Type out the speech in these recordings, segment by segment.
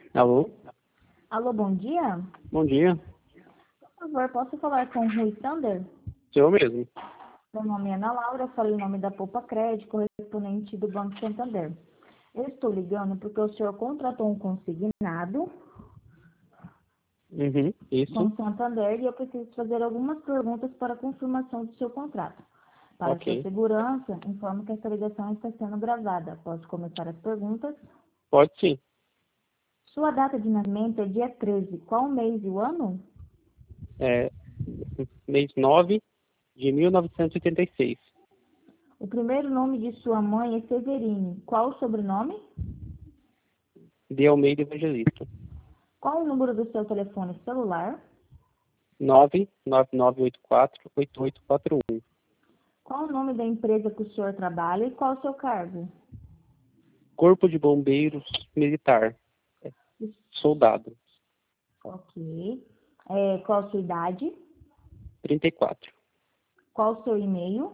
Alô? Alô, bom dia. Bom dia. Por favor, posso falar com o Rui Sander? Sou eu mesmo. Meu nome é Ana Laura, falo em nome da Poupa Crédito, correspondente do Banco Santander. Eu estou ligando porque o senhor contratou um consignado com Isso. o Santander e eu preciso fazer algumas perguntas para confirmação do seu contrato. Para sua Ok. segurança, informo que esta ligação está sendo gravada. Posso começar as perguntas? Pode sim. Sua data de nascimento é dia 13. Qual o mês e o ano? É mês 9 de 1986. O primeiro nome de sua mãe é Severine. Qual o sobrenome? De Almeida Evangelista. Qual o número do seu telefone celular? 99984-8841. Qual o nome da empresa que o senhor trabalha e qual o seu cargo? Corpo de Bombeiros Militar. Soldado. Ok. Qual a sua idade? 34. Qual o seu e-mail?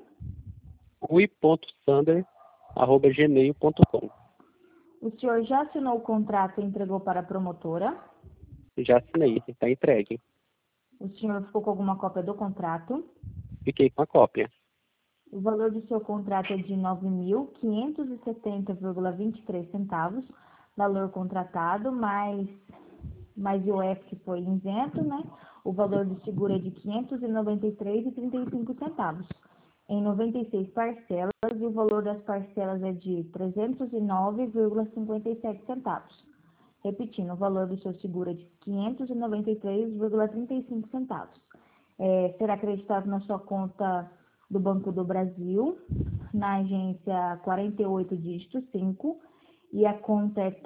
rui.sander@gmail.com. O senhor já assinou o contrato e entregou para a promotora? Já assinei. Está entregue. O senhor ficou com alguma cópia do contrato? Fiquei com a cópia. O valor do seu contrato é de R$ 9.570,23, valor contratado, mais IOF que foi isento, né? O valor do seguro é de R$ 593,35, em 96 parcelas, e o valor das parcelas é de R$ 309,57. Repetindo, o valor do seu seguro é de R$ 593,35. Será acreditado na sua conta do Banco do Brasil, na agência 48 dígito 5, e a conta é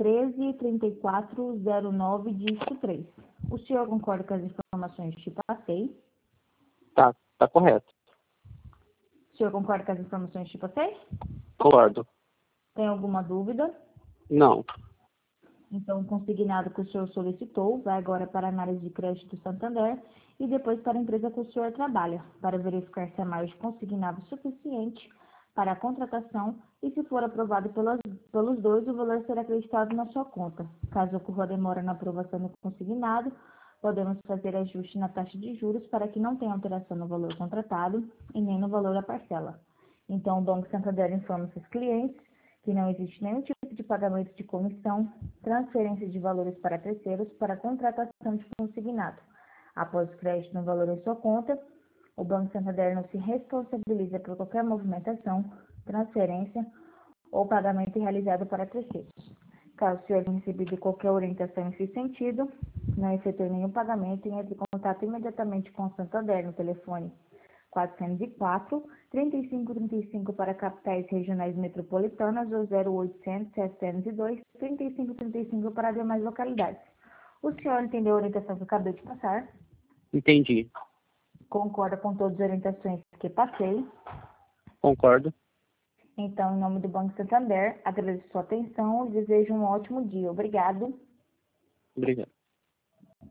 133409 dígito 3. O senhor concorda com as informações que passei? Tá correto. O senhor concorda com as informações que passei? Concordo. Tem alguma dúvida? Não. Então, o consignado que o senhor solicitou vai agora para a análise de crédito do Santander e depois para a empresa que o senhor trabalha, para verificar se a margem consignada é suficiente para a contratação e, se for aprovado pelos dois, o valor será acreditado na sua conta. Caso ocorra demora na aprovação do consignado, podemos fazer ajuste na taxa de juros para que não tenha alteração no valor contratado e nem no valor da parcela. Então, o Banco Santander informa seus clientes que não existe nenhum tipo de pagamento de comissão, transferência de valores para terceiros para contratação de consignado. Após o crédito no valor em sua conta, o Banco Santander não se responsabiliza por qualquer movimentação, transferência ou pagamento realizado para terceiros. Caso o senhor tenha recebido qualquer orientação nesse sentido, não efetue nenhum pagamento e entre em contato imediatamente com o Santander no telefone 404-3535 para capitais regionais metropolitanas ou 0800-702-3535 para demais localidades. O senhor entendeu a orientação que eu acabei de passar? Entendi. Concorda com todas as orientações que passei? Concordo. Então, em nome do Banco Santander, agradeço sua atenção e desejo um ótimo dia. Obrigado. Obrigado.